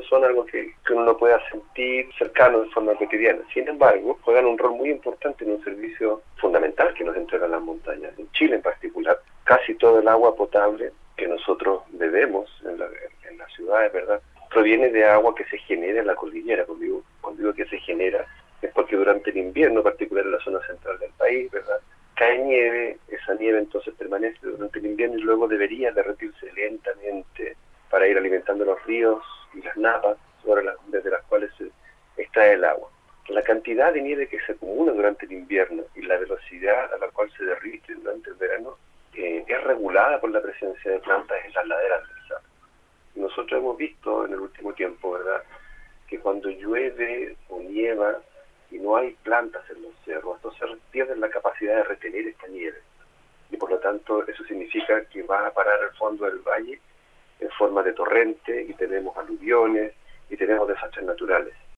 son algo que uno no pueda sentir cercano de forma cotidiana. Sin embargo, juegan un rol muy importante en un servicio fundamental que nos entregan las montañas. En Chile en particular, casi todo el agua potable que nosotros bebemos en las ciudades, ¿verdad?, proviene de agua que se genera en la cordillera. Cuando digo que se genera, es porque durante el invierno, en particular en la zona central del país, ¿verdad?, cae nieve, esa nieve entonces permanece durante el invierno y luego debería derretirse lentamente para ir alimentando los ríos y las napas desde las cuales se extrae el agua. La cantidad de nieve que se acumula durante el invierno y la velocidad a la cual se derrite durante el verano es regulada por la presencia de plantas en las laderas del Sahara. Nosotros hemos visto en el último tiempo, ¿verdad?, que cuando llueve o nieva y no hay plantas en los cerros, estos cerros pierden la capacidad de retener esta nieve. Y por lo tanto eso significa que va a parar al fondo del valle en forma de torrente y tenemos aluviones y tenemos desastres naturales.